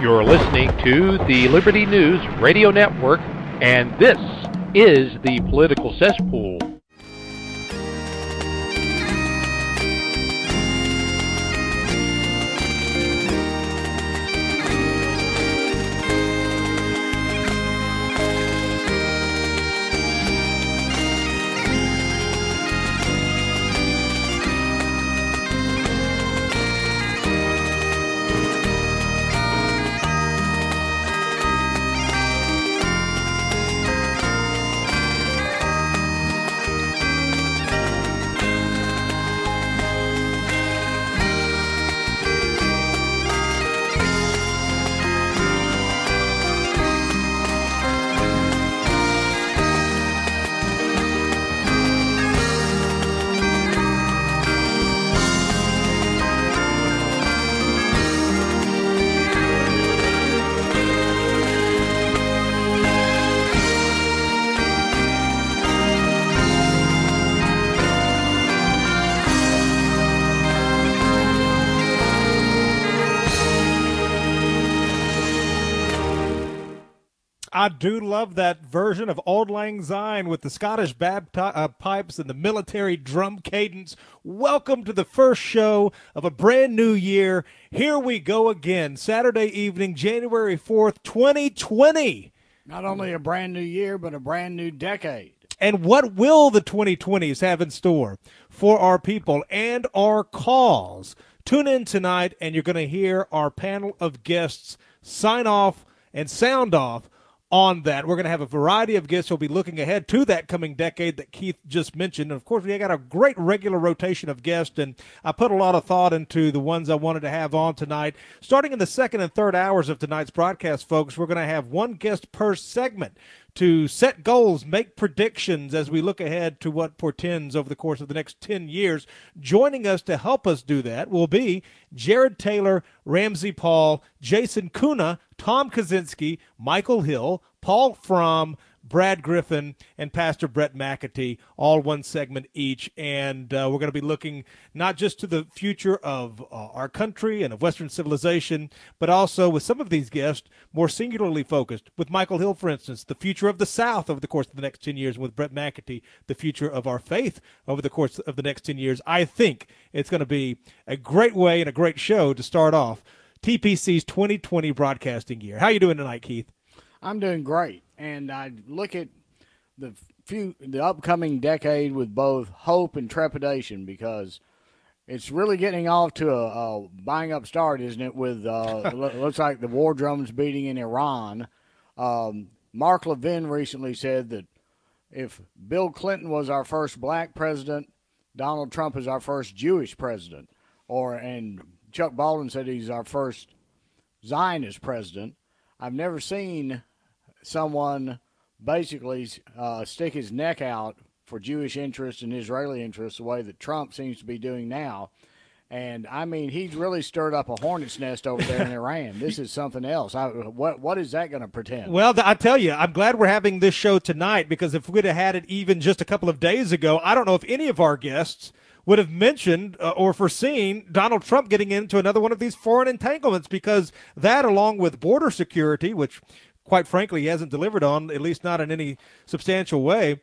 You're listening to the Liberty News Radio Network, and this is the Political Cesspool. I do love that version of Auld Lang Syne with the Scottish pipes and the military drum cadence. Welcome to the first show of a brand new year. Here we go again, Saturday evening, January 4th, 2020. Not only a brand new year, but a brand new decade. And what will the 2020s have in store for our people and our cause? Tune in tonight, and you're going to hear our panel of guests sign off and sound off on that. We're going to have a variety of guests who'll be looking ahead to that coming decade that Keith just mentioned. And, of course, we got a great regular rotation of guests, and I put a lot of thought into the ones I wanted to have on tonight. Starting in the second and third hours of tonight's broadcast, folks, we're going to have one guest per segment to set goals, make predictions as we look ahead to what portends over the course of the next 10 years. Joining us to help us do that will be Jared Taylor, Ramsey Paul, Jason Kuna, Tom Kaczynski, Michael Hill, Paul Fromm, Brad Griffin, and Pastor Brett McAtee, all one segment each. And we're going to be looking not just to the future of our country and of Western civilization, but also with some of these guests more singularly focused. With Michael Hill, for instance, the future of the South over the course of the next 10 years. And with Brett McAtee, the future of our faith over the course of the next 10 years. I think it's going to be a great way and a great show to start off TPC's 2020 broadcasting year. How you doing tonight, Keith? I'm doing great, and I look at the upcoming decade with both hope and trepidation because it's really getting off to a buying up start, isn't it? With looks like the war drums beating in Iran. Mark Levin recently said that if Bill Clinton was our first black president, Donald Trump is our first Jewish president, and Chuck Baldwin said he's our first Zionist president. I've never seen someone basically stick his neck out for Jewish interests and Israeli interests the way that Trump seems to be doing now. And, I mean, he's really stirred up a hornet's nest over there in Iran. This is something else. What is that going to pretend? Well, I tell you, I'm glad we're having this show tonight because if we'd have had it even just a couple of days ago, I don't know if any of our guests would have mentioned or foreseen Donald Trump getting into another one of these foreign entanglements because that, along with border security, which, quite frankly, he hasn't delivered on, at least not in any substantial way,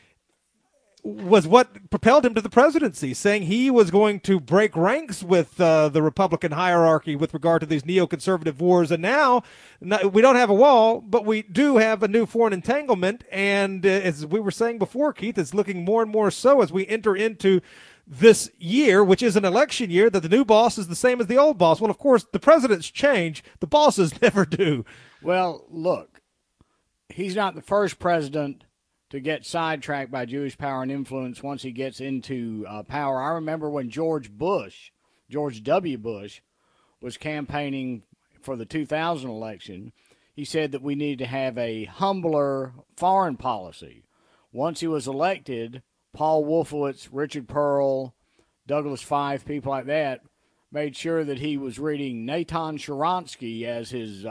was what propelled him to the presidency, saying he was going to break ranks with the Republican hierarchy with regard to these neoconservative wars. And now we don't have a wall, but we do have a new foreign entanglement. And as we were saying before, Keith, it's looking more and more so as we enter into this year, which is an election year, that the new boss is the same as the old boss. Well, of course, the presidents change. The bosses never do. Well, look, he's not the first president to get sidetracked by Jewish power and influence once he gets into power. I remember when George W. Bush, was campaigning for the 2000 election, he said that we needed to have a humbler foreign policy. Once he was elected, Paul Wolfowitz, Richard Pearl, Douglas Feith, people like that, made sure that he was reading Natan Sharansky as his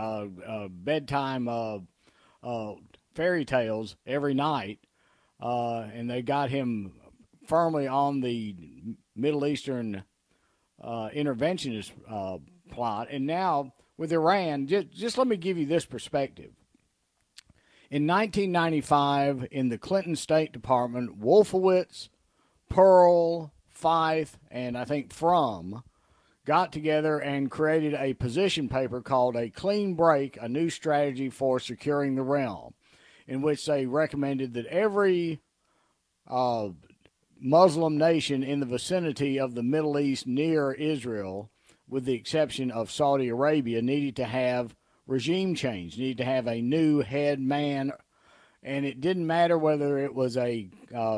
bedtime fairy tales every night, and they got him firmly on the Middle Eastern interventionist plot. And now with Iran, just let me give you this perspective. In 1995, in the Clinton State Department, Wolfowitz, Pearl, Feith, and I think Frum got together and created a position paper called A Clean Break, a New Strategy for Securing the Realm, in which they recommended that every Muslim nation in the vicinity of the Middle East near Israel, with the exception of Saudi Arabia, needed to have regime change, needed to have a new head man, and it didn't matter whether it was a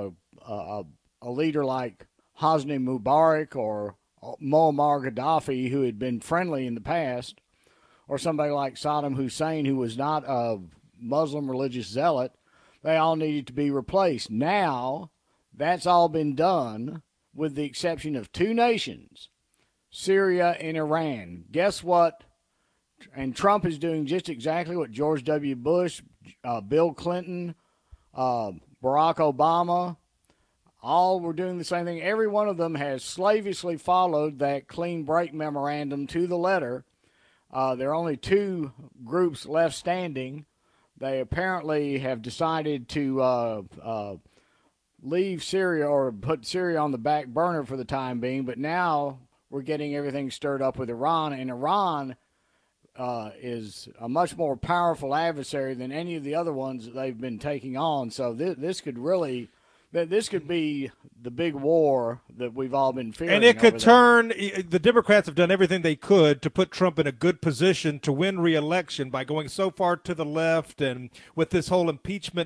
leader like Hosni Mubarak or Muammar Gaddafi, who had been friendly in the past, or somebody like Saddam Hussein, who was not a Muslim religious zealot. They all needed to be replaced. Now, that's all been done, with the exception of two nations, Syria and Iran. Guess what? And Trump is doing just exactly what George W. Bush, Bill Clinton, Barack Obama, all were doing the same thing. Every one of them has slavishly followed that clean break memorandum to the letter. There are only two groups left standing. They apparently have decided to leave Syria or put Syria on the back burner for the time being, but now we're getting everything stirred up with Iran, and Iran is a much more powerful adversary than any of the other ones that they've been taking on. So this could be the big war that we've all been fearing. And it could turn – the Democrats have done everything they could to put Trump in a good position to win re-election by going so far to the left, and with this whole impeachment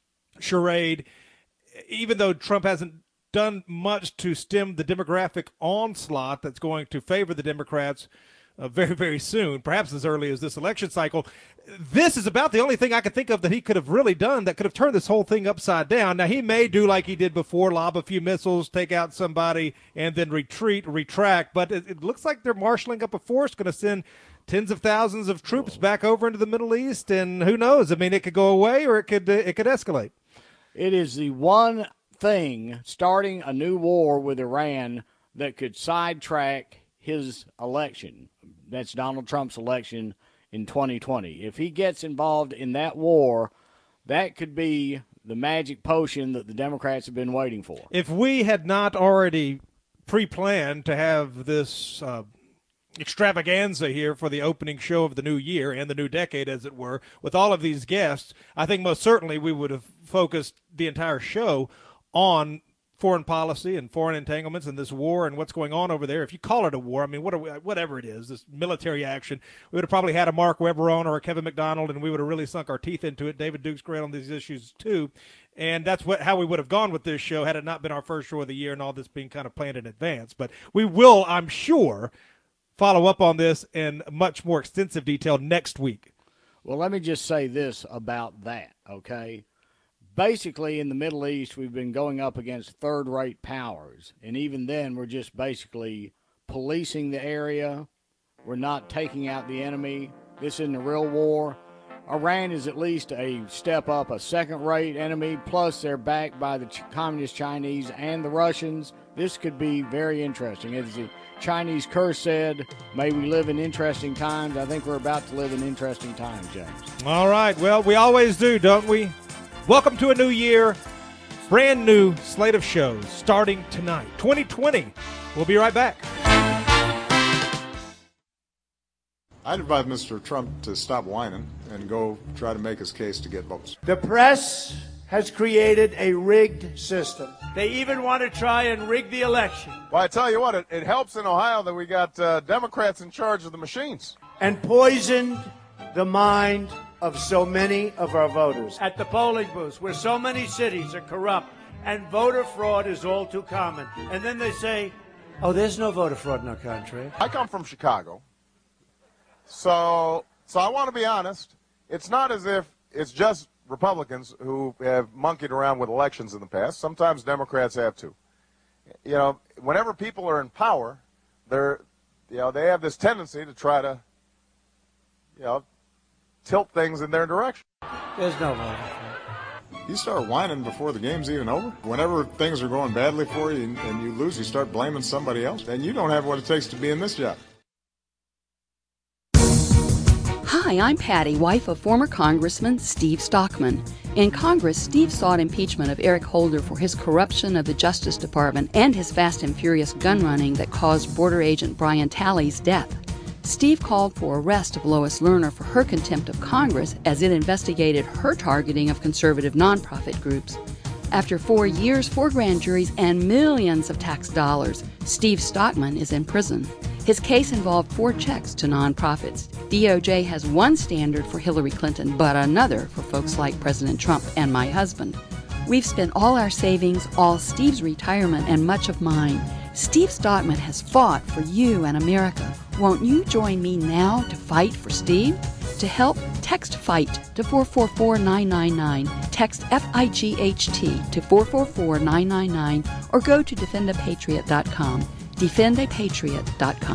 charade, even though Trump hasn't done much to stem the demographic onslaught that's going to favor the Democrats very, very soon, perhaps as early as this election cycle. This is about the only thing I could think of that he could have really done that could have turned this whole thing upside down. Now, he may do like he did before, lob a few missiles, take out somebody, and then retract, but it looks like they're marshaling up a force, going to send tens of thousands of troops back over into the Middle East, and who knows? I mean, it could go away or it could escalate. It is the one thing, starting a new war with Iran, that could sidetrack his election. That's Donald Trump's election in 2020. If he gets involved in that war, that could be the magic potion that the Democrats have been waiting for. If we had not already pre-planned to have this extravaganza here for the opening show of the new year and the new decade, as it were, with all of these guests, I think most certainly we would have focused the entire show on foreign policy and foreign entanglements and this war and what's going on over there. If you call it a war, I mean, whatever it is, this military action, we would have probably had a Mark Webber on or a Kevin McDonald, and we would have really sunk our teeth into it. David Duke's great on these issues too, and that's how we would have gone with this show had it not been our first show of the year and all this being kind of planned in advance. But we will, I'm sure, follow up on this in much more extensive detail next week. Well, let me just say this about that, okay? Basically, in the Middle East, we've been going up against third-rate powers, and even then, we're just basically policing the area. We're not taking out the enemy. This isn't a real war. Iran is at least a step up, a second-rate enemy, plus they're backed by the Communist Chinese and the Russians. This could be very interesting. As the Chinese curse said, may we live in interesting times. I think we're about to live in interesting times, James. All right. Well, we always do, don't we? Welcome to a new year, brand new slate of shows starting tonight, 2020. We'll be right back. I'd advise Mr. Trump to stop whining and go try to make his case to get votes. The press has created a rigged system. They even want to try and rig the election. Well, I tell you what, it helps in Ohio that we got Democrats in charge of the machines. And poisoned the mind of so many of our voters. At the polling booths, where so many cities are corrupt and voter fraud is all too common. And then they say, oh, there's no voter fraud in our country. I come from Chicago. So I want to be honest. It's not as if it's just Republicans who have monkeyed around with elections in the past. Sometimes Democrats have too. You know, whenever people are in power, they have this tendency to try to, tilt things in their direction. There's no voter fraud. You start whining before the game's even over. Whenever things are going badly for you and you lose, you start blaming somebody else. And you don't have what it takes to be in this job. Hi, I'm Patty, wife of former Congressman Steve Stockman. In Congress, Steve sought impeachment of Eric Holder for his corruption of the Justice Department and his fast and furious gun running that caused border agent Brian Talley's death. Steve called for arrest of Lois Lerner for her contempt of Congress as it investigated her targeting of conservative nonprofit groups. After 4 years, 4 grand juries, and millions of tax dollars, Steve Stockman is in prison. His case involved 4 checks to nonprofits. DOJ has one standard for Hillary Clinton, but another for folks like President Trump and my husband. We've spent all our savings, all Steve's retirement, and much of mine. Steve Stockman has fought for you and America. Won't you join me now to fight for Steve? To help, text FIGHT to 444-999. Text FIGHT to 444-999 or go to defendapatriot.com. defendapatriot.com.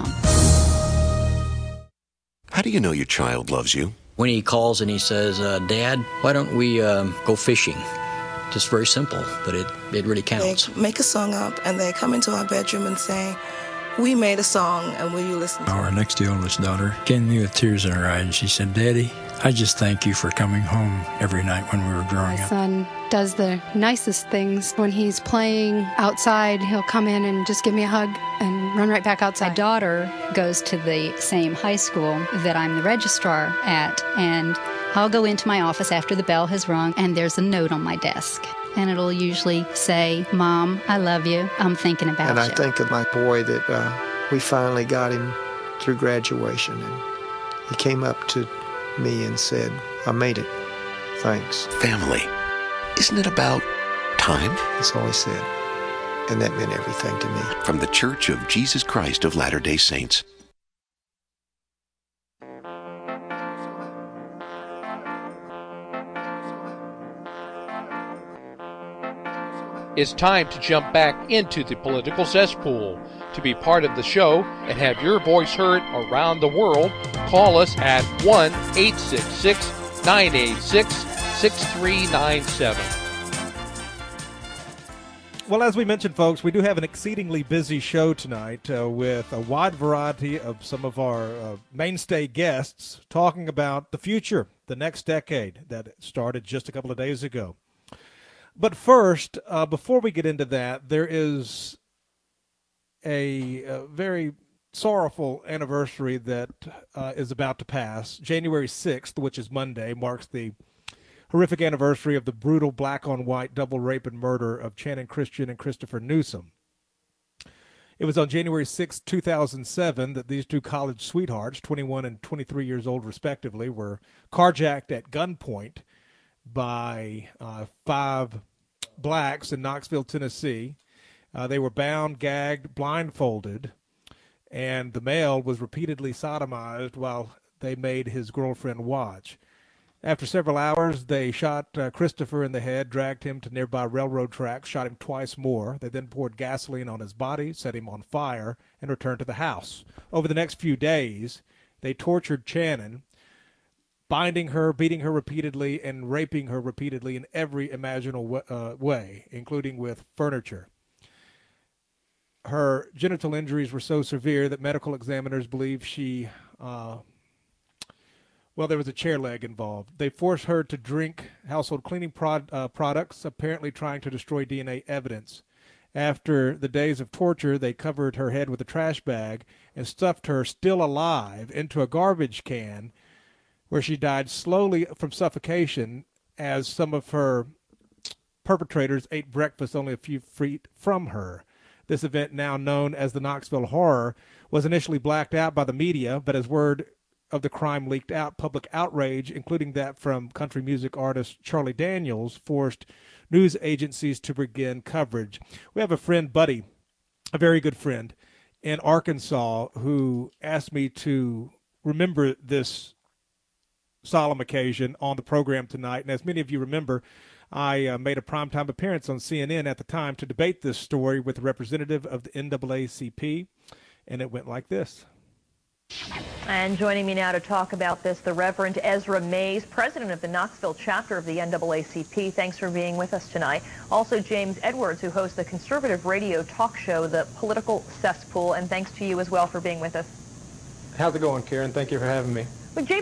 How do you know your child loves you? When he calls and he says, Dad, why don't we go fishing? Just very simple, but it really counts. They make a song up and they come into our bedroom and say, we made a song and will you listen to it? Our next to oldest daughter came to me with tears in her eyes and she said, Daddy, I just thank you for coming home every night when we were growing up. My son does the nicest things. When he's playing outside, he'll come in and just give me a hug and run right back outside. My daughter goes to the same high school that I'm the registrar at, and I'll go into my office after the bell has rung, and there's a note on my desk. And it'll usually say, Mom, I love you. I'm thinking about you. And I think of my boy that we finally got him through graduation. And he came up to me and said, I made it. Thanks. Family. Isn't it about time? That's all he said. And that meant everything to me. From the Church of Jesus Christ of Latter-day Saints. It's time to jump back into the political cesspool. To be part of the show and have your voice heard around the world, call us at 1-866-986-6397. Well, as we mentioned, folks, we do have an exceedingly busy show tonight with a wide variety of some of our mainstay guests talking about the future, the next decade that started just a couple of days ago. But first, before we get into that, there is a very sorrowful anniversary that is about to pass. January 6th, which is Monday, marks the horrific anniversary of the brutal black-on-white double rape and murder of Channing Christian and Christopher Newsom. It was on January 6, 2007, that these two college sweethearts, 21 and 23 years old respectively, were carjacked at gunpoint by 5 blacks in Knoxville, Tennessee. They were bound, gagged, blindfolded, and the male was repeatedly sodomized while they made his girlfriend watch. After several hours, they shot Christopher in the head, dragged him to nearby railroad tracks, shot him twice more. They then poured gasoline on his body, set him on fire, and returned to the house. Over the next few days, they tortured Channing, binding her, beating her repeatedly, and raping her repeatedly in every imaginable way, including with furniture. Her genital injuries were so severe that medical examiners believe she, there was a chair leg involved. They forced her to drink household cleaning products, apparently trying to destroy DNA evidence. After the days of torture, they covered her head with a trash bag and stuffed her still alive into a garbage can, where she died slowly from suffocation as some of her perpetrators ate breakfast only a few feet from her. This event, now known as the Knoxville Horror, was initially blacked out by the media, but as word of the crime leaked out, public outrage, including that from country music artist Charlie Daniels, forced news agencies to begin coverage. We have a friend, Buddy, a very good friend, in Arkansas, who asked me to remember this solemn occasion on the program tonight. And as many of you remember, I made a primetime appearance on CNN at the time to debate this story with a representative of the NAACP, and it went like this. And joining me now to talk about this, the Reverend Ezra Mays, president of the Knoxville chapter of the NAACP. Thanks for being with us tonight. Also, James Edwards, who hosts the conservative radio talk show, The Political Cesspool, and thanks to you as well for being with us. How's it going, Karen? Thank you for having me. But James,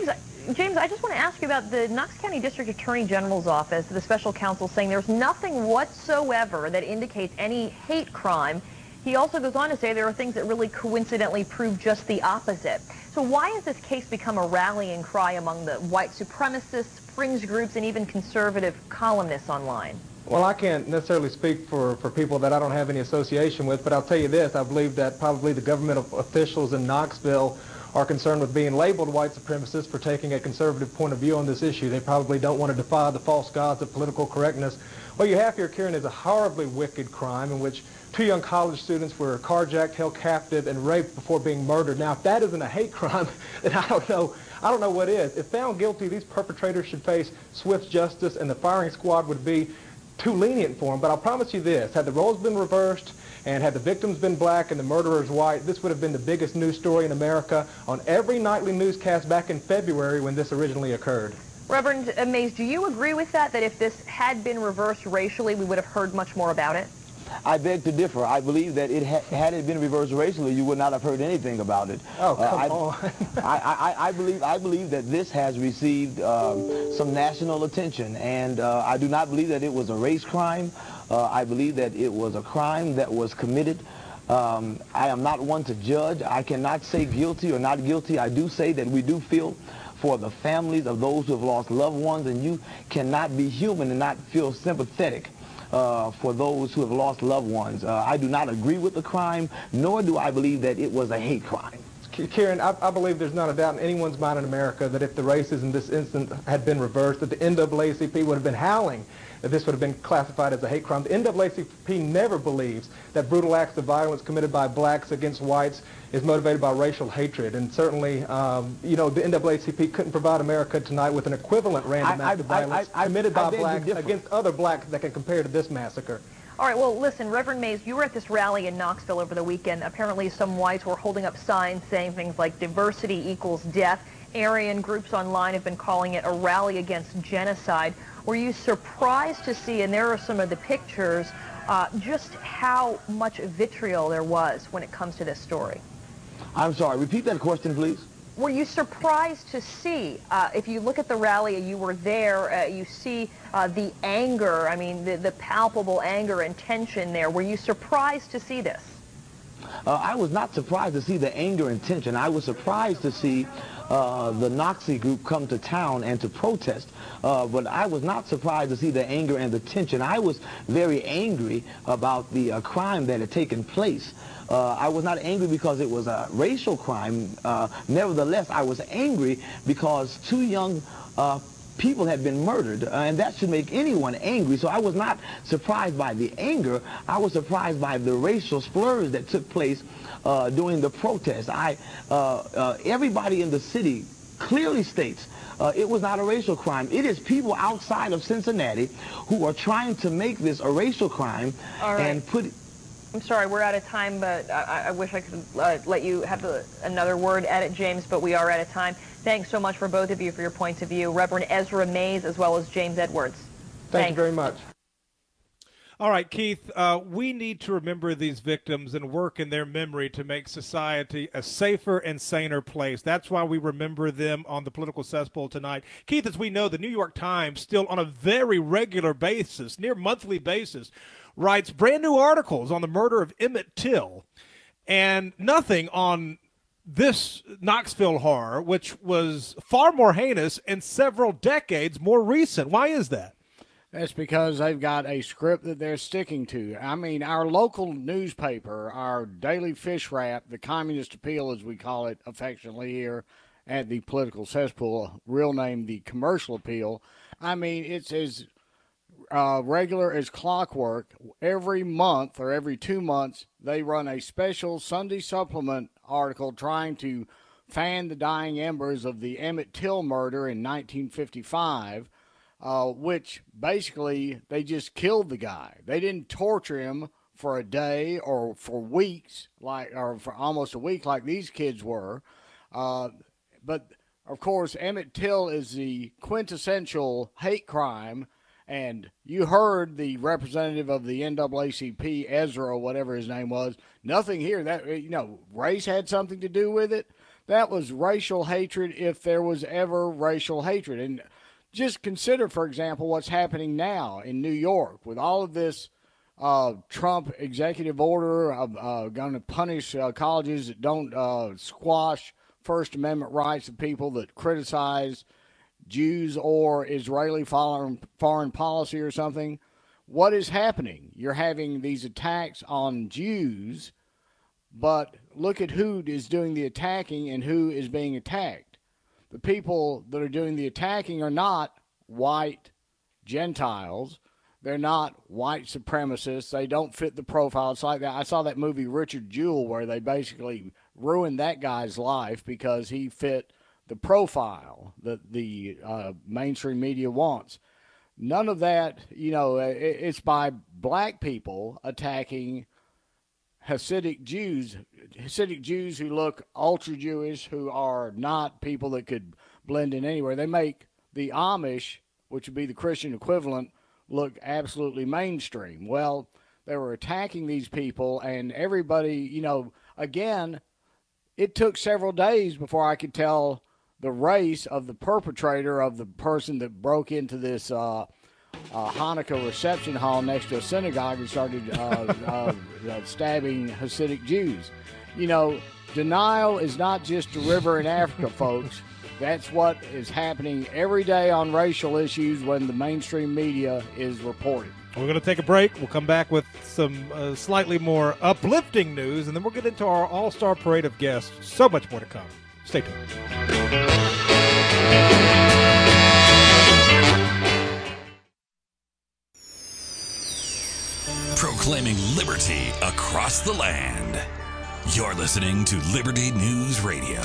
James, I just want to ask you about the Knox County District Attorney General's Office, the special counsel saying there's nothing whatsoever that indicates any hate crime. He also goes on to say there are things that really coincidentally prove just the opposite. So why has this case become a rallying cry among the white supremacists, fringe groups, and even conservative columnists online? Well, I can't necessarily speak for people that I don't have any association with, but I'll tell you this. I believe that probably the government officials in Knoxville are concerned with being labeled white supremacists for taking a conservative point of view on this issue. They probably don't want to defy the false gods of political correctness. What you have here, Kieran, is a horribly wicked crime in which 2 young college students were carjacked, held captive, and raped before being murdered. Now, if that isn't a hate crime, then I don't know what is. If found guilty, these perpetrators should face swift justice, and the firing squad would be too lenient for them. But I'll promise you this, had the roles been reversed, and had the victims been black and the murderers white, this would have been the biggest news story in America on every nightly newscast back in February when this originally occurred. Reverend Mays, do you agree with that if this had been reversed racially, we would have heard much more about it? I beg to differ. I believe that had it been reversed racially, you would not have heard anything about it. Oh, come on. I believe that this has received some national attention, and I do not believe that it was a race crime. I believe that it was a crime that was committed. I am not one to judge. I cannot say guilty or not guilty. I do say that we do feel for the families of those who have lost loved ones, and you cannot be human and not feel sympathetic for those who have lost loved ones. I do not agree with the crime, nor do I believe that it was a hate crime. Kieran, I believe there's not a doubt in anyone's mind in America that if the races in this instance had been reversed, that the NAACP would have been howling that this would have been classified as a hate crime. The NAACP never believes that brutal acts of violence committed by blacks against whites is motivated by racial hatred. And certainly, the NAACP couldn't provide America tonight with an equivalent random act of violence committed by blacks against other blacks that can compare to this massacre. All right, well, listen, Reverend Mays, you were at this rally in Knoxville over the weekend. Apparently some whites were holding up signs saying things like diversity equals death. Aryan groups online have been calling it a rally against genocide. Were you surprised to see, and there are some of the pictures, just how much vitriol there was when it comes to this story? I'm sorry, repeat that question, please. Were you surprised to see, if you look at the rally, you were there, you see the anger, I mean, the palpable anger and tension there. Were you surprised to see this? I was not surprised to see the anger and tension. I was surprised to see the Nazi group come to town and to protest. But I was not surprised to see the anger and the tension. I was very angry about the crime that had taken place. I was not angry because it was a racial crime. Nevertheless, I was angry because 2 young people had been murdered, and that should make anyone angry. So I was not surprised by the anger. I was surprised by the racial slurs that took place during the protest. Everybody in the city clearly states it was not a racial crime. It is people outside of Cincinnati who are trying to make this a racial crime and put it. I'm sorry, we're out of time, but I wish I could let you have another word at it, James, but we are out of time. Thanks so much for both of you for your points of view. Reverend Ezra Mays as well as James Edwards. Thank you very much. All right, Keith, we need to remember these victims and work in their memory to make society a safer and saner place. That's why we remember them on the Political Cesspool tonight. Keith, as we know, the New York Times, still on a very regular basis, near monthly basis, writes brand new articles on the murder of Emmett Till and nothing on this Knoxville horror, which was far more heinous and several decades more recent. Why is that? That's because they've got a script that they're sticking to. I mean, our local newspaper, our Daily Fish Wrap, the Communist Appeal, as we call it affectionately here at the Political Cesspool, real name the Commercial Appeal. I mean, it's as regular as clockwork. Every month or every 2 months, they run a special Sunday supplement article trying to fan the dying embers of the Emmett Till murder in 1955, which basically they just killed the guy. They didn't torture him for a day or for weeks, or for almost a week like these kids were. But, of course, Emmett Till is the quintessential hate crime. And you heard the representative of the NAACP, Ezra, or whatever his name was. Nothing here. That race had something to do with it. That was racial hatred if there was ever racial hatred. And just consider, for example, what's happening now in New York with all of this Trump executive order going to punish colleges that don't squash First Amendment rights of people that criticize Jews or Israeli foreign policy or something. What is happening? You're having these attacks on Jews, but look at who is doing the attacking and who is being attacked. The people that are doing the attacking are not white Gentiles. They're not white supremacists. They don't fit the profile. It's like that. I saw that movie Richard Jewell where they basically ruined that guy's life because he fit the profile that the mainstream media wants. None of that, it's by black people attacking Hasidic Jews who look ultra-Jewish, who are not people that could blend in anywhere. They make the Amish, which would be the Christian equivalent, look absolutely mainstream. Well, they were attacking these people, and everybody, again, it took several days before I could tell the race of the perpetrator of the person that broke into this Hanukkah reception hall next to a synagogue and started stabbing Hasidic Jews. Denial is not just a river in Africa, folks. That's what is happening every day on racial issues when the mainstream media is reporting. We're going to take a break. We'll come back with some slightly more uplifting news, and then we'll get into our all-star parade of guests. So much more to come. Stay tuned. Proclaiming liberty across the land. You're listening to Liberty News Radio.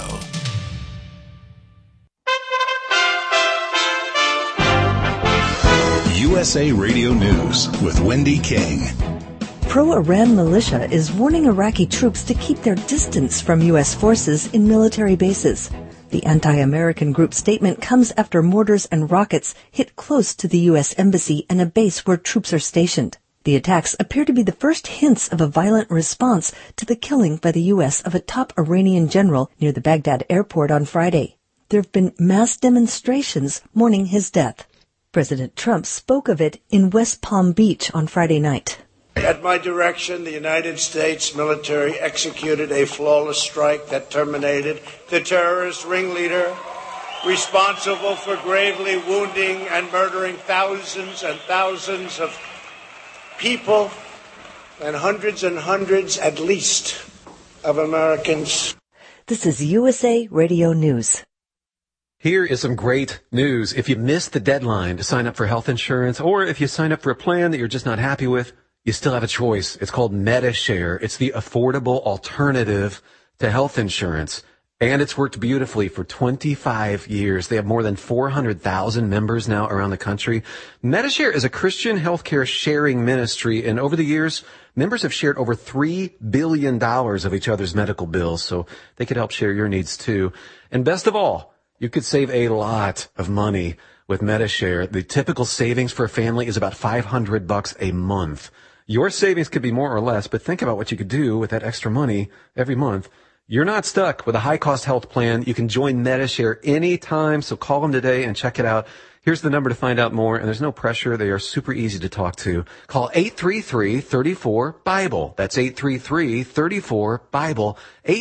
USA Radio News with Wendy King. Pro-Iran militia is warning Iraqi troops to keep their distance from U.S. forces in military bases. The anti-American group statement comes after mortars and rockets hit close to the U.S. embassy and a base where troops are stationed. The attacks appear to be the first hints of a violent response to the killing by the U.S. of a top Iranian general near the Baghdad airport on Friday. There have been mass demonstrations mourning his death. President Trump spoke of it in West Palm Beach on Friday night. At my direction, the United States military executed a flawless strike that terminated the terrorist ringleader responsible for gravely wounding and murdering thousands and thousands of people and hundreds at least of Americans. This is USA Radio News. Here is some great news. If you missed the deadline to sign up for health insurance, or if you sign up for a plan that you're just not happy with, you still have a choice. It's called Medi-Share. It's the affordable alternative to health insurance. And it's worked beautifully for 25 years. They have more than 400,000 members now around the country. Medi-Share is a Christian healthcare sharing ministry, and over the years, members have shared over $3 billion of each other's medical bills, so they could help share your needs too. And best of all, you could save a lot of money with Medi-Share. The typical savings for a family is about $500 a month. Your savings could be more or less, but think about what you could do with that extra money every month. You're not stuck with a high-cost health plan. You can join Medi-Share anytime, so call them today and check it out. Here's the number to find out more, and there's no pressure. They are super easy to talk to. Call 833-34-BIBLE. That's 833-34-BIBLE.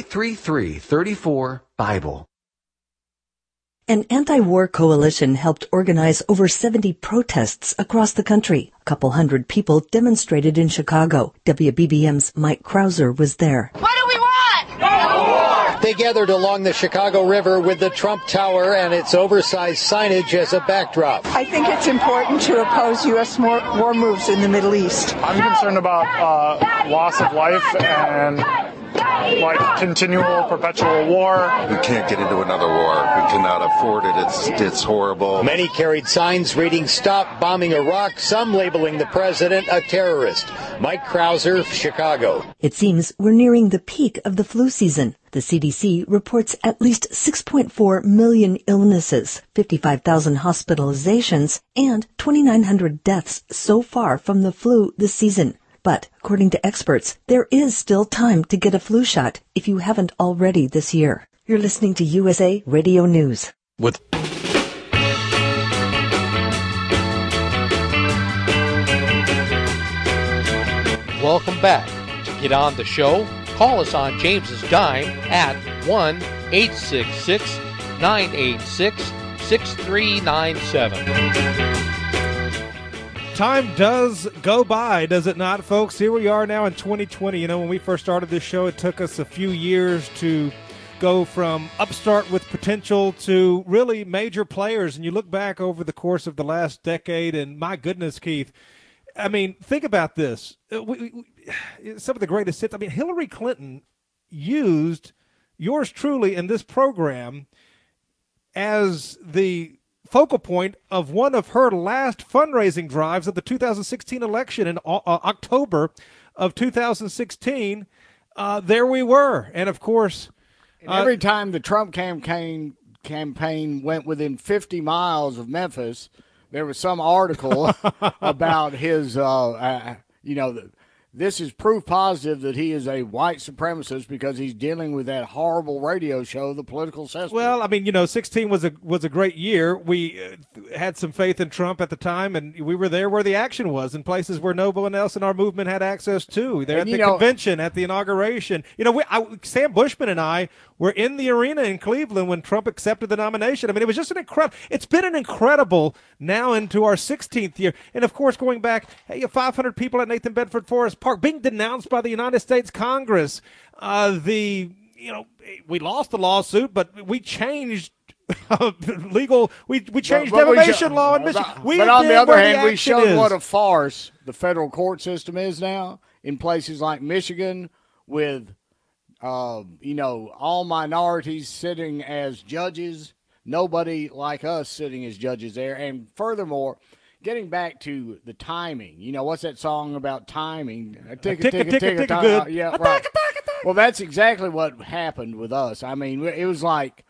833-34-BIBLE. An anti-war coalition helped organize over 70 protests across the country. A couple hundred people demonstrated in Chicago. WBBM's Mike Krauser was there. What do we want? No war! They gathered along the Chicago River with the Trump Tower and its oversized signage as a backdrop. I think it's important to oppose U.S. war moves in the Middle East. I'm concerned about loss of life and continual perpetual war. We can't get into another war. We cannot afford it. It's horrible. Many carried signs reading "Stop Bombing Iraq," some labeling the president a terrorist. Mike Krauser, Chicago. It seems we're nearing the peak of the flu season. The CDC reports at least 6.4 million illnesses, 55,000 hospitalizations, and 2,900 deaths so far from the flu this season. But, according to experts, there is still time to get a flu shot if you haven't already this year. You're listening to USA Radio News. With Welcome back. To get on the show, call us on James's Dime at 1-866-986-6397. Time does go by, does it not, folks? Here we are now in 2020. You know, when we first started this show, it took us a few years to go from upstart with potential to really major players. And you look back over the course of the last decade, and my goodness, Keith, I mean, think about this. Some of the greatest hits. I mean, Hillary Clinton used yours truly in this program as the focal point of one of her last fundraising drives of the 2016 election in October of 2016. There we were. And, of course, and every time the Trump campaign went within 50 miles of Memphis, there was some article about his, this is proof positive that he is a white supremacist because he's dealing with that horrible radio show, The Political Cesspool. Well, I mean, 16 was a great year. We had some faith in Trump at the time, and we were there where the action was, in places where no one else in our movement had access to. There at the convention, at the inauguration. Sam Bushman and I were in the arena in Cleveland when Trump accepted the nomination. I mean, it was just it's been an incredible now into our 16th year. And, of course, going back, 500 people at Nathan Bedford Forest Park being denounced by the United States Congress. We lost the lawsuit, but we changed we changed defamation law in Michigan. But on the other hand, we showed what a farce the federal court system is now in places like Michigan with all minorities sitting as judges, nobody like us sitting as judges there. And furthermore, getting back to the timing, what's that song about timing? Tick, good. Yeah, right. Well, that's exactly what happened with us. I mean, it was like,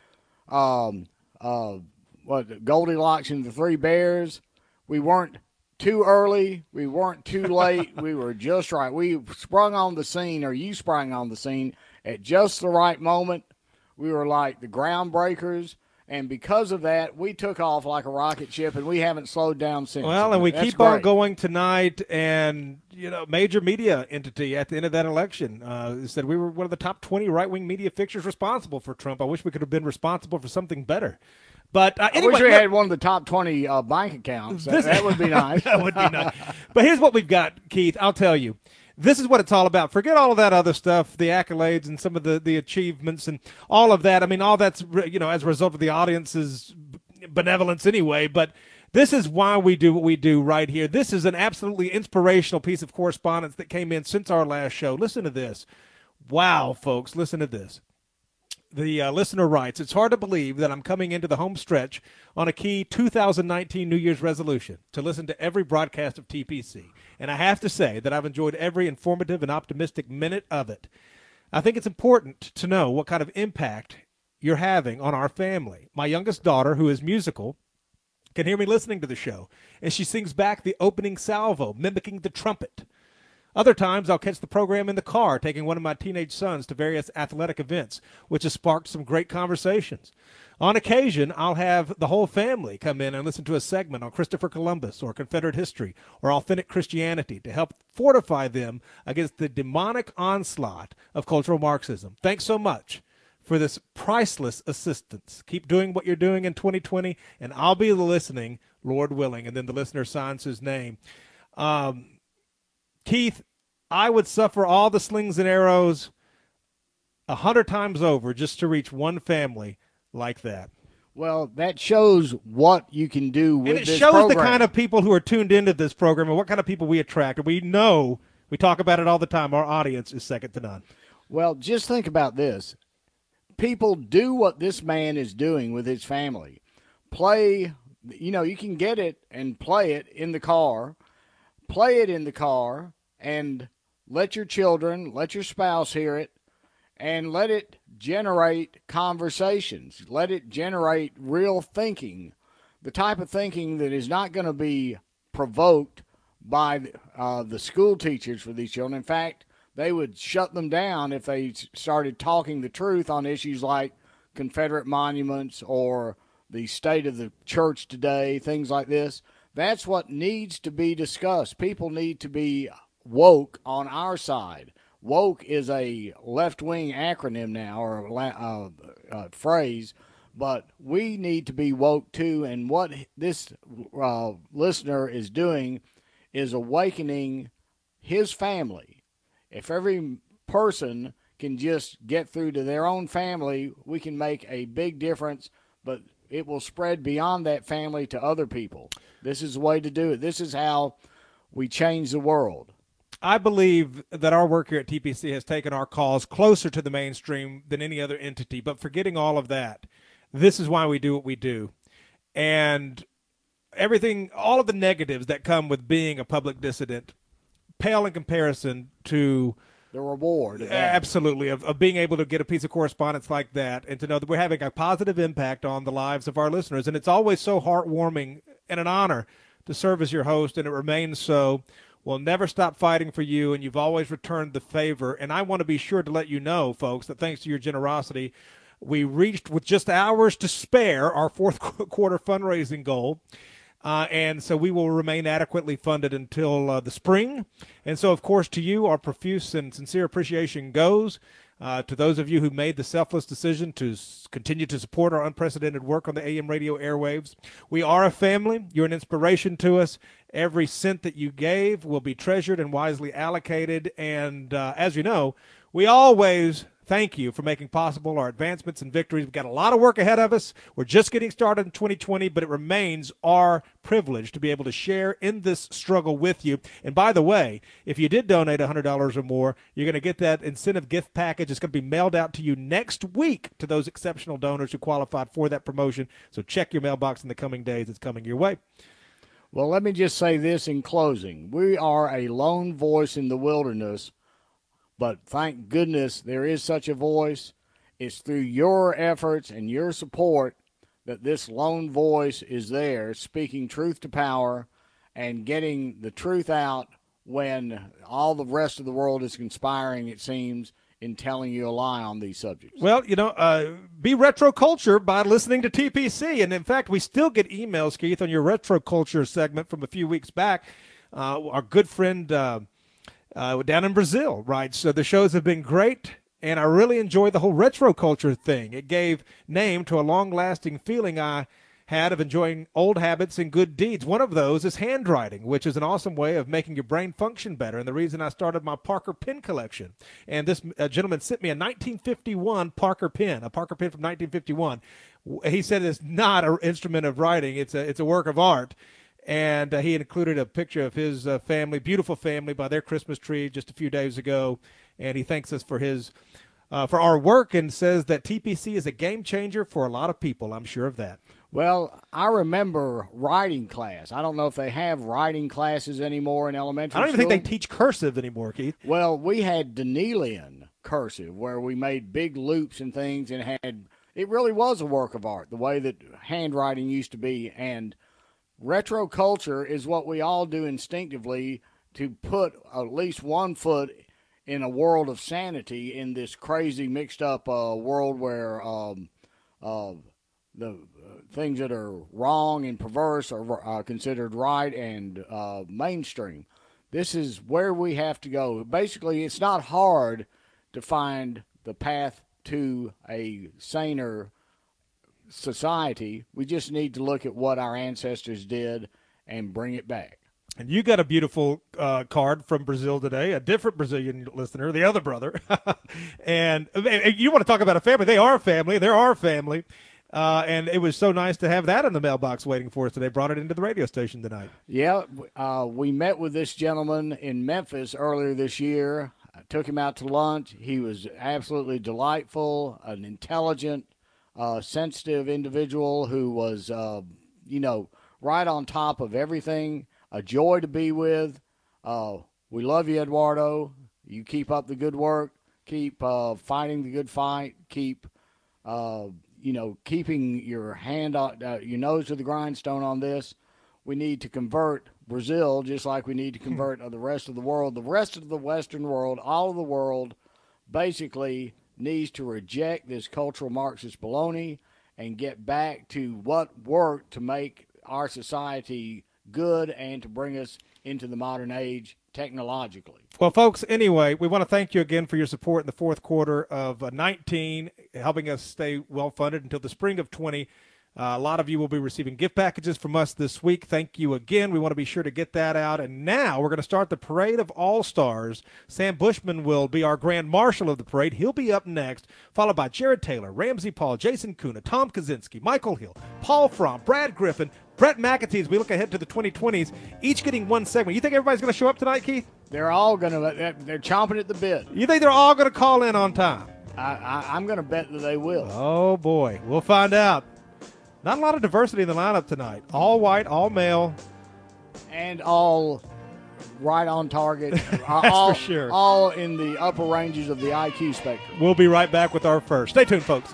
Goldilocks and the Three Bears. We weren't too early. We weren't too late. We were just right. We sprung on the scene, or you sprang on the scene at just the right moment. We were like the groundbreakers. And because of that, we took off like a rocket ship, and we haven't slowed down since. Well, and we keep on going tonight. And, major media entity at the end of that election said we were one of the top 20 right-wing media fixtures responsible for Trump. I wish we could have been responsible for something better. But anyway, I wish we had one of the top 20 bank accounts. That would be nice. That would be nice. But here's what we've got, Keith. I'll tell you. This is what it's all about. Forget all of that other stuff, the accolades and some of the achievements and all of that. I mean, all that's, as a result of the audience's benevolence anyway. But this is why we do what we do right here. This is an absolutely inspirational piece of correspondence that came in since our last show. Listen to this. Wow, folks, listen to this. The listener writes, it's hard to believe that I'm coming into the home stretch on a key 2019 New Year's resolution to listen to every broadcast of TPC. And I have to say that I've enjoyed every informative and optimistic minute of it. I think it's important to know what kind of impact you're having on our family. My youngest daughter, who is musical, can hear me listening to the show, and she sings back the opening salvo, mimicking the trumpet. Other times, I'll catch the program in the car, taking one of my teenage sons to various athletic events, which has sparked some great conversations. On occasion, I'll have the whole family come in and listen to a segment on Christopher Columbus or Confederate history or authentic Christianity to help fortify them against the demonic onslaught of cultural Marxism. Thanks so much for this priceless assistance. Keep doing what you're doing in 2020, and I'll be listening, Lord willing. And then the listener signs his name. Keith, I would suffer all the slings and arrows 100 times over just to reach one family like that. Well, that shows what you can do with this program. And it shows the kind of people who are tuned into this program and what kind of people we attract. And we know, we talk about it all the time, our audience is second to none. Well, just think about this. People do what this man is doing with his family. Play, you can get it and play it in the car. Play it in the car and let your children, let your spouse hear it, and let it generate conversations. Let it generate real thinking, the type of thinking that is not going to be provoked by the school teachers for these children. In fact, they would shut them down if they started talking the truth on issues like Confederate monuments or the state of the church today, things like this. That's what needs to be discussed. People need to be woke on our side. Woke is a left-wing acronym now, or a phrase, but we need to be woke too. And what this listener is doing is awakening his family. If every person can just get through to their own family, we can make a big difference, but it will spread beyond that family to other people. This is the way to do it. This is how we change the world. I believe that our work here at TPC has taken our cause closer to the mainstream than any other entity, but forgetting all of that, this is why we do what we do. And everything, all of the negatives that come with being a public dissident pale in comparison to the reward. Absolutely, of being able to get a piece of correspondence like that and to know that we're having a positive impact on the lives of our listeners. And it's always so heartwarming and an honor to serve as your host, and it remains so. We'll never stop fighting for you, and you've always returned the favor. And I want to be sure to let you know, folks, that thanks to your generosity, we reached, with just hours to spare, our fourth quarter fundraising goal. And so we will remain adequately funded until the spring. And so, of course, to you, our profuse and sincere appreciation goes. To those of you who made the selfless decision to continue to support our unprecedented work on the AM radio airwaves. We are a family. You're an inspiration to us. Every cent that you gave will be treasured and wisely allocated. And as you know, we always thank you for making possible our advancements and victories. We've got a lot of work ahead of us. We're just getting started in 2020, but it remains our privilege to be able to share in this struggle with you. And by the way, if you did donate $100 or more, you're going to get that incentive gift package. It's going to be mailed out to you next week to those exceptional donors who qualified for that promotion. So check your mailbox in the coming days. It's coming your way. Well, let me just say this in closing. We are a lone voice in the wilderness, but thank goodness there is such a voice. It's through your efforts and your support that this lone voice is there, speaking truth to power and getting the truth out when all the rest of the world is conspiring, it seems, in telling you a lie on these subjects. Well, be retro culture by listening to TPC. And, in fact, we still get emails, Keith, on your retro culture segment from a few weeks back. Our good friend down in Brazil, right? So the shows have been great, and I really enjoyed the whole retro culture thing. It gave name to a long-lasting feeling I had of enjoying old habits and good deeds. One of those is handwriting, which is an awesome way of making your brain function better, and the reason I started my Parker pen collection. And this gentleman sent me a 1951 Parker pen, a Parker pen from 1951. He said it's not an instrument of writing. It's a work of art. And he included a picture of his family, beautiful family, by their Christmas tree just a few days ago. And he thanks us for for our work and says that TPC is a game changer for a lot of people. I'm sure of that. Well, I remember writing class. I don't know if they have writing classes anymore in elementary school. I don't even think they teach cursive anymore, Keith. Well, we had Danelian cursive where we made big loops and things and it really was a work of art, the way that handwriting used to be. And retro culture is what we all do instinctively to put at least one foot in a world of sanity in this crazy mixed up world where the things that are wrong and perverse are considered right and mainstream. This is where we have to go. Basically, it's not hard to find the path to a saner society. We just need to look at what our ancestors did and bring it back. And you got a beautiful card from Brazil today, a different Brazilian listener, the other brother. And you want to talk about a family. They are a family. They're our family. And it was so nice to have that in the mailbox waiting for us today. Brought it into the radio station tonight. Yeah, we met with this gentleman in Memphis earlier this year. I took him out to lunch. He was absolutely delightful, an intelligent, sensitive individual who was, right on top of everything. A joy to be with. We love you, Eduardo. You keep up the good work. Keep fighting the good fight. Keep, keeping your your nose to the grindstone on this. We need to convert Brazil just like we need to convert the rest of the world. The rest of the Western world, all of the world, basically needs to reject this cultural Marxist baloney and get back to what worked to make our society good and to bring us into the modern age technologically. Well, folks, anyway, we want to thank you again for your support in the fourth quarter of 19, helping us stay well-funded until the spring of 20. A lot of you will be receiving gift packages from us this week. Thank you again. We want to be sure to get that out. And now we're going to start the Parade of All-Stars. Sam Bushman will be our Grand Marshal of the parade. He'll be up next, followed by Jared Taylor, Ramsey Paul, Jason Kuna, Tom Kaczynski, Michael Hill, Paul Fromm, Brad Griffin, Brett McAtee as we look ahead to the 2020s, each getting one segment. You think everybody's going to show up tonight, Keith? They're all going to. They're chomping at the bit. You think they're all going to call in on time? I'm going to bet that they will. Oh, boy. We'll find out. Not a lot of diversity in the lineup tonight. All white, all male. And all right on target. That's all, for sure. All in the upper ranges of the IQ spectrum. We'll be right back with our first. Stay tuned, folks.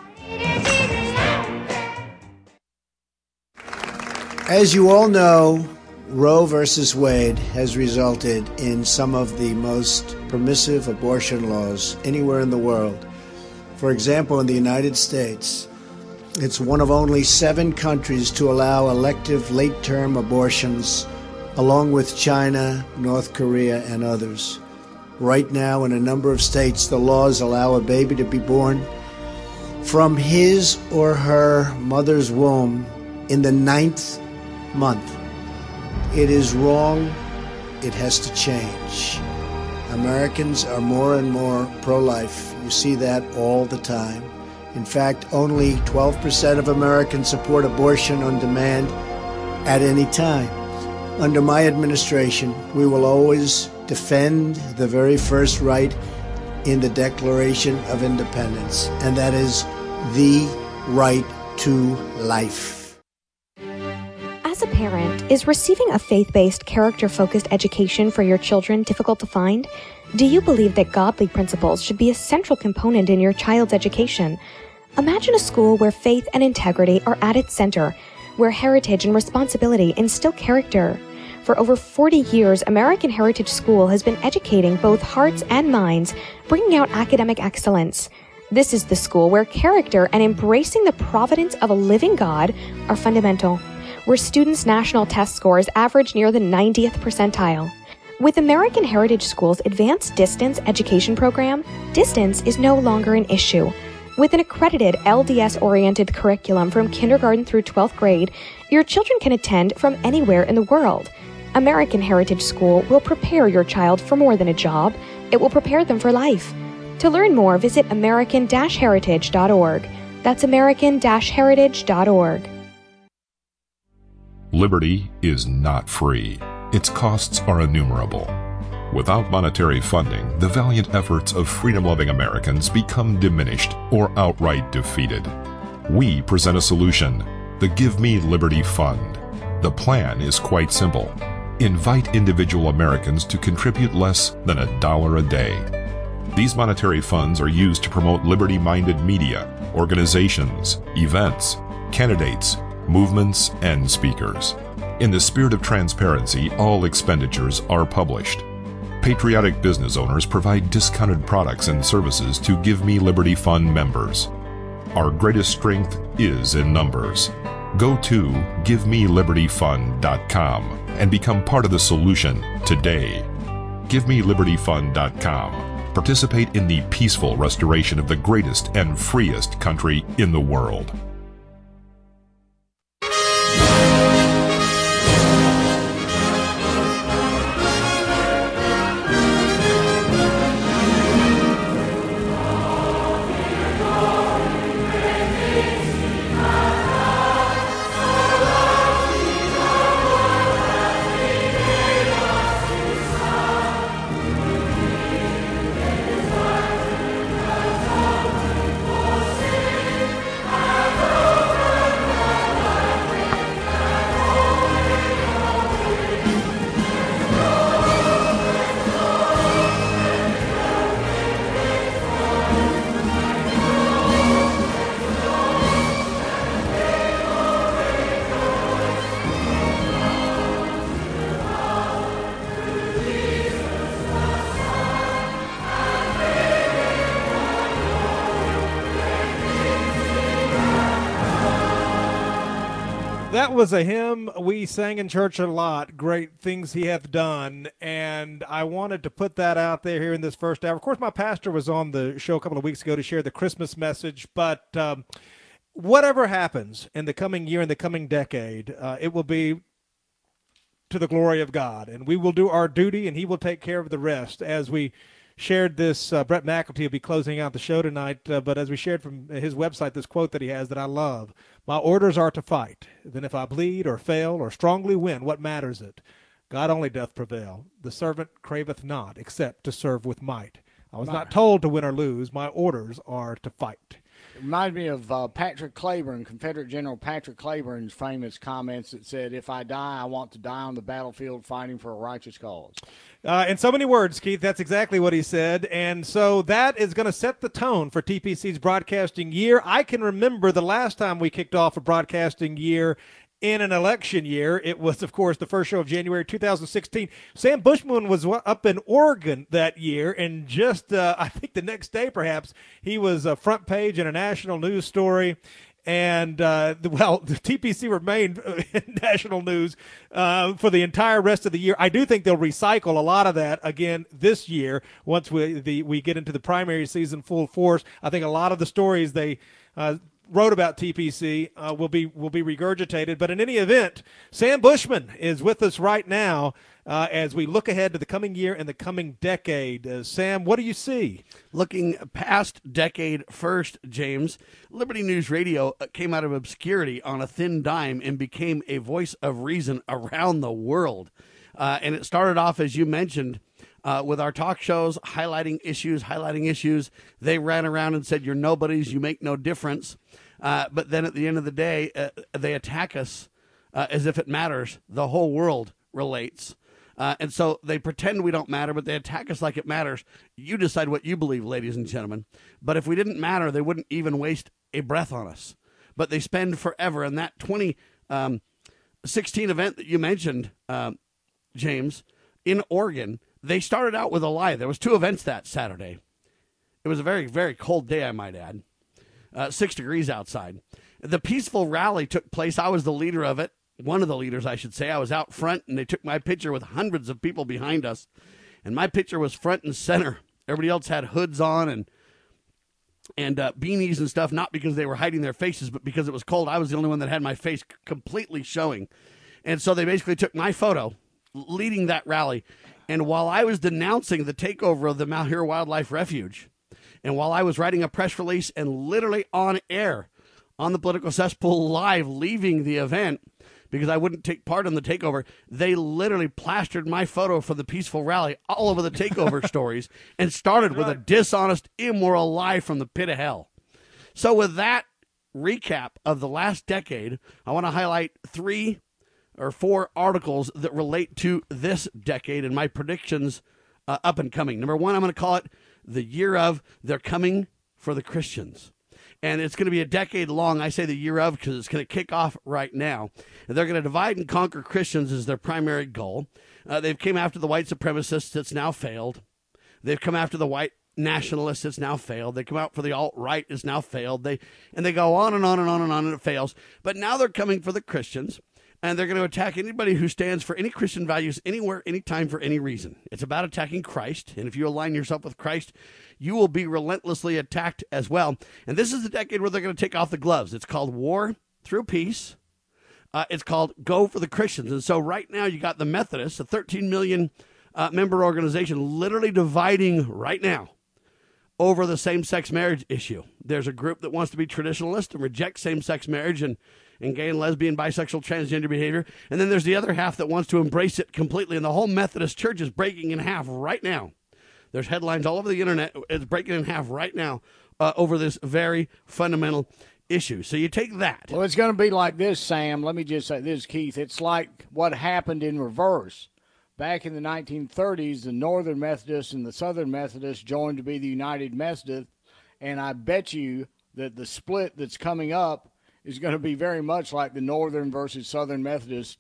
As you all know, Roe versus Wade has resulted in some of the most permissive abortion laws anywhere in the world. For example, in the United States, it's one of only 7 countries to allow elective late-term abortions, along with China, North Korea, and others. Right now, in a number of states, the laws allow a baby to be born from his or her mother's womb in the 9th month. It is wrong. It has to change. Americans are more and more pro-life. You see that all the time. In fact, only 12% of Americans support abortion on demand at any time. Under my administration, we will always defend the very first right in the Declaration of Independence, and that is the right to life. As a parent, is receiving a faith-based, character-focused education for your children difficult to find? Do you believe that godly principles should be a central component in your child's education? Imagine a school where faith and integrity are at its center, where heritage and responsibility instill character. For over 40 years, American Heritage School has been educating both hearts and minds, bringing out academic excellence. This is the school where character and embracing the providence of a living God are fundamental, where students' national test scores average near the 90th percentile. With American Heritage School's Advanced Distance Education Program, distance is no longer an issue. With an accredited LDS-oriented curriculum from kindergarten through 12th grade, your children can attend from anywhere in the world. American Heritage School will prepare your child for more than a job. It will prepare them for life. To learn more, visit american-heritage.org. That's american-heritage.org. Liberty is not free. Its costs are innumerable. Without monetary funding, the valiant efforts of freedom-loving Americans become diminished or outright defeated. We present a solution, the Give Me Liberty Fund. The plan is quite simple. Invite individual Americans to contribute less than $1 a day. These monetary funds are used to promote liberty-minded media, organizations, events, candidates, movements, and speakers. In the spirit of transparency, all expenditures are published. Patriotic business owners provide discounted products and services to Give Me Liberty Fund members. Our greatest strength is in numbers. Go to GiveMeLibertyFund.com and become part of the solution today. GiveMeLibertyFund.com. Participate in the peaceful restoration of the greatest and freest country in the world. That was a hymn we sang in church a lot, Great Things He Hath Done, and I wanted to put that out there here in this first hour. Of course, my pastor was on the show a couple of weeks ago to share the Christmas message, but whatever happens in the coming year, in the coming decade, it will be to the glory of God, and we will do our duty, and He will take care of the rest. As we shared this, Brett McElty will be closing out the show tonight, but as we shared from his website this quote that he has that I love, "My orders are to fight. Then if I bleed or fail or strongly win, what matters it? God only doth prevail. The servant craveth not, except to serve with might. I was not told to win or lose. My orders are to fight." It reminds me of Patrick Claiborne, Confederate General Patrick Claiborne's famous comments that said, "If I die, I want to die on the battlefield fighting for a righteous cause." In so many words, Keith, that's exactly what he said. And so that is going to set the tone for TPC's broadcasting year. I can remember the last time we kicked off a broadcasting year in an election year. It was, of course, the first show of January 2016. Sam Bushman was up in Oregon that year, and just, I think the next day perhaps, he was front page in a national news story. And, the TPC remained in national news for the entire rest of the year. I do think they'll recycle a lot of that again this year once we get into the primary season full force. I think a lot of the stories they wrote about TPC will be regurgitated. But in any event, Sam Bushman is with us right now as we look ahead to the coming year and the coming decade. Sam, what do you see? Looking past decade first, James, Liberty News Radio came out of obscurity on a thin dime and became a voice of reason around the world. And it started off, as you mentioned, with our talk shows, highlighting issues. They ran around and said, "You're nobodies, you make no difference." But then at the end of the day, they attack us as if it matters. The whole world relates. And so they pretend we don't matter, but they attack us like it matters. You decide what you believe, ladies and gentlemen. But if we didn't matter, they wouldn't even waste a breath on us. But they spend forever. And that 2016 event that you mentioned, James, in Oregon, they started out with a lie. There was 2 events that Saturday. It was a very, very cold day, I might add. 6 degrees outside. The peaceful rally took place. I was the leader of it. One of the leaders, I should say. I was out front, and they took my picture with hundreds of people behind us. And my picture was front and center. Everybody else had hoods on and beanies and stuff, not because they were hiding their faces, but because it was cold. I was the only one that had my face completely showing. And so they basically took my photo leading that rally. And while I was denouncing the takeover of the Malheur Wildlife Refuge, and while I was writing a press release and literally on air on the Political Cesspool Live leaving the event because I wouldn't take part in the takeover, they literally plastered my photo from the peaceful rally all over the takeover stories and started with a dishonest, immoral lie from the pit of hell. So with that recap of the last decade, I want to highlight 3 or 4 articles that relate to this decade and my predictions up and coming. Number 1, I'm going to call it the year of They're Coming for the Christians. And it's going to be a decade long. I say the year of because it's going to kick off right now. And they're going to divide and conquer Christians as their primary goal. They've came after the white supremacists. It's now failed. They've come after the white nationalists. It's now failed. They come out for the alt-right. It's now failed. They go on and on and on and on, and it fails. But now they're coming for the Christians. And they're going to attack anybody who stands for any Christian values anywhere, anytime, for any reason. It's about attacking Christ. And if you align yourself with Christ, you will be relentlessly attacked as well. And this is the decade where they're going to take off the gloves. It's called War Through Peace. It's called Go for the Christians. And so right now you got the Methodists, a 13 million member organization, literally dividing right now over the same-sex marriage issue. There's a group that wants to be traditionalist and reject same-sex marriage and gay and lesbian, bisexual, transgender behavior. And then there's the other half that wants to embrace it completely. And the whole Methodist church is breaking in half right now. There's headlines all over the internet. It's breaking in half right now over this very fundamental issue. So you take that. Well, it's going to be like this, Sam. Let me just say this, Keith. It's like what happened in reverse. Back in the 1930s, the Northern Methodists and the Southern Methodists joined to be the United Methodist. And I bet you that the split that's coming up is going to be very much like the Northern versus Southern Methodist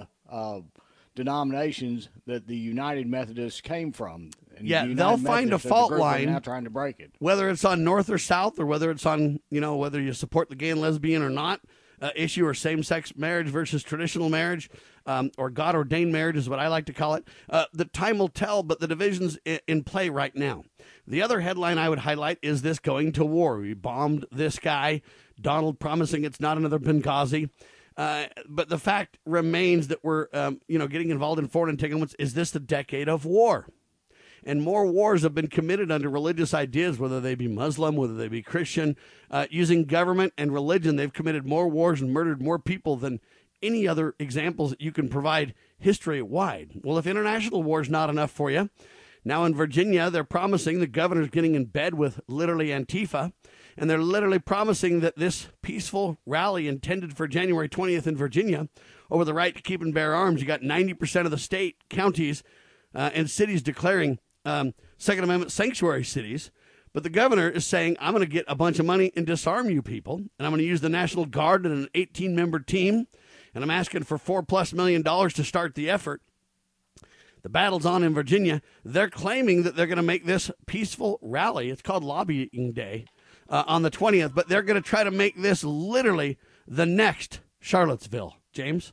denominations that the United Methodists came from. And yeah, they'll find a fault line. Now trying to break it, whether it's on North or South, or whether it's on whether you support the gay and lesbian or not. issue, or same-sex marriage versus traditional marriage, or God-ordained marriage is what I like to call it. The time will tell, but the division's in play right now. The other headline I would highlight is this going to war. We bombed this guy, Donald promising it's not another Benghazi. But the fact remains that we're, getting involved in foreign entanglements. Is this the decade of war? And more wars have been committed under religious ideas, whether they be Muslim, whether they be Christian. Using government and religion, they've committed more wars and murdered more people than any other examples that you can provide history-wide. Well, if international war is not enough for you, now in Virginia, they're promising, the governor's getting in bed with literally Antifa, and they're literally promising that this peaceful rally intended for January 20th in Virginia over the right to keep and bear arms, you got 90% of the state, counties, and cities declaring Second Amendment sanctuary cities. But the governor is saying, I'm going to get a bunch of money and disarm you people, and I'm going to use the National Guard and an 18-member team, and I'm asking for $4+ million to start the effort. The battle's on in Virginia. They're claiming that they're going to make this peaceful rally. It's called Lobbying Day on the 20th, but they're going to try to make this literally the next Charlottesville. James?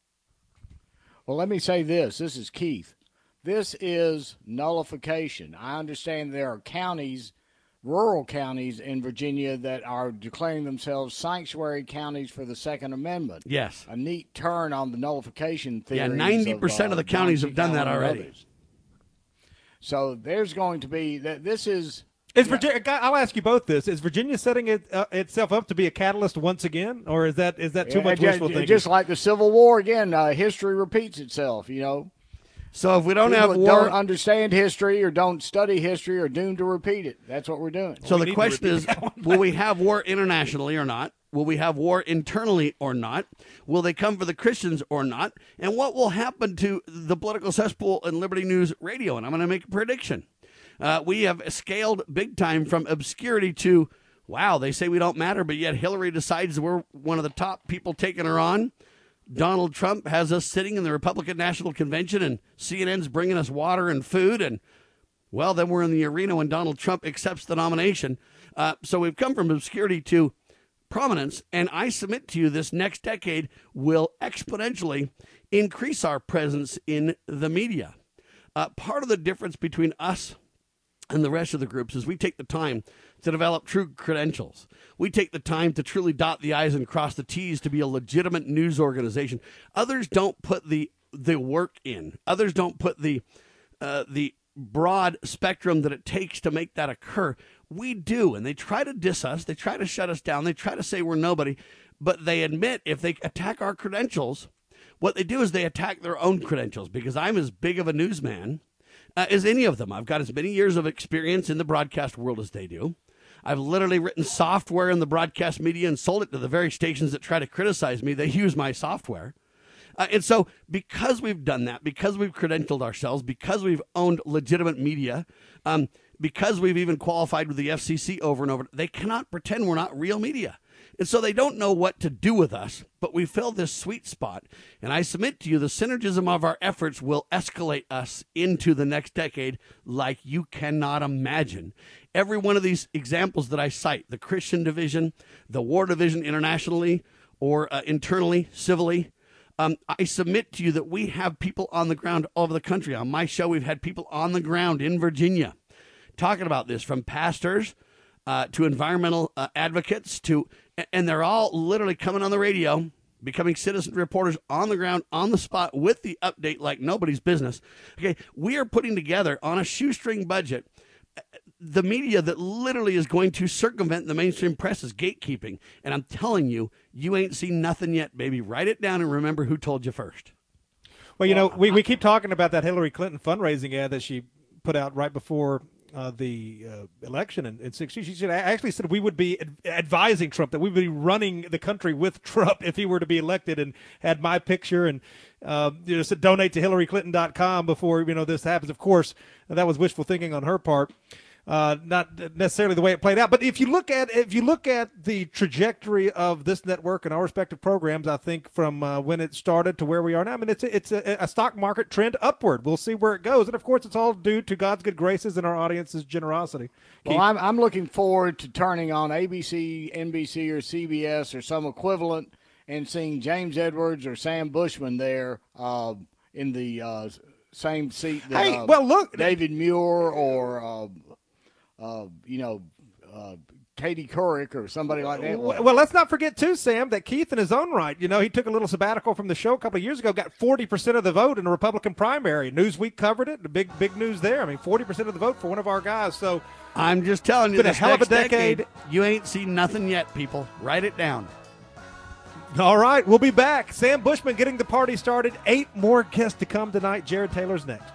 Well, let me say this. This is Keith. This is nullification. I understand there are counties, rural counties in Virginia that are declaring themselves sanctuary counties for the Second Amendment. Yes. A neat turn on the nullification theory. Yeah, 90% of the counties have done that already. So there's going to be that. This is. Virginia? I'll ask you both this: is Virginia setting itself up to be a catalyst once again, or is that too much wishful thinking? Just like the Civil War again, history repeats itself. So if we don't People have that war, don't understand history or don't study history are doomed to repeat it. That's what we're doing. So the question is, will we have war internationally or not? Will we have war internally or not? Will they come for the Christians or not? And what will happen to the political cesspool and Liberty News Radio? And I'm going to make a prediction. We have scaled big time from obscurity to, wow, they say we don't matter, but yet Hillary decides we're one of the top people taking her on. Donald Trump has us sitting in the Republican National Convention, and CNN's bringing us water and food, and, well, then we're in the arena when Donald Trump accepts the nomination. So we've come from obscurity to prominence, and I submit to you this next decade will exponentially increase our presence in the media. Part of the difference between us and the rest of the groups is we take the time to develop true credentials. We take the time to truly dot the I's and cross the T's to be a legitimate news organization. Others don't put the work in. Others don't put the broad spectrum that it takes to make that occur. We do, and they try to diss us. They try to shut us down. They try to say we're nobody, but they admit if they attack our credentials, what they do is they attack their own credentials, because I'm as big of a newsman as any of them. I've got as many years of experience in the broadcast world as they do. I've literally written software in the broadcast media and sold it to the very stations that try to criticize me. They use my software. And so because we've done that, because we've credentialed ourselves, because we've owned legitimate media, because we've even qualified with the FCC over and over, they cannot pretend we're not real media. And so they don't know what to do with us, but we fill this sweet spot. And I submit to you, the synergism of our efforts will escalate us into the next decade like you cannot imagine. Every one of these examples that I cite, the Christian division, the war division internationally or internally, civilly, I submit to you that we have people on the ground all over the country. On my show, we've had people on the ground in Virginia talking about this, from pastors to environmental advocates, and they're all literally coming on the radio, becoming citizen reporters on the ground, on the spot, with the update like nobody's business. Okay, we are putting together on a shoestring budget the media that literally is going to circumvent the mainstream press's gatekeeping. And I'm telling you, you ain't seen nothing yet, baby. Write it down and remember who told you first. Well, we keep talking about that Hillary Clinton fundraising ad that she put out right before the election in 2016. She actually said we would be advising Trump, that we would be running the country with Trump if he were to be elected, and had my picture and said donate to HillaryClinton.com before this happens. Of course, that was wishful thinking on her part. Not necessarily the way it played out, but if you look at the trajectory of this network and our respective programs, I think from when it started to where we are now, I mean, it's a stock market trend upward. We'll see where it goes, and of course, it's all due to God's good graces and our audience's generosity. Well, I'm looking forward to turning on ABC, NBC, or CBS or some equivalent and seeing James Edwards or Sam Bushman there in the same seat that look, David Muir or Katie Couric or somebody like that. Well, let's not forget, too, Sam, that Keith in his own right, he took a little sabbatical from the show a couple of years ago, got 40% of the vote in the Republican primary. Newsweek covered it, the big news there. I mean, 40% of the vote for one of our guys. So I'm just telling you, it's been a hell of a decade. You ain't seen nothing yet, people. Write it down. All right, we'll be back. Sam Bushman getting the party started. 8 more guests to come tonight. Jared Taylor's next.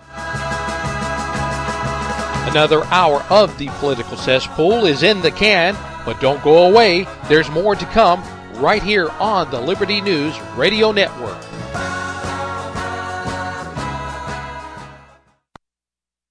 Another hour of the Political Cesspool is in the can, but don't go away. There's more to come right here on the Liberty News Radio Network.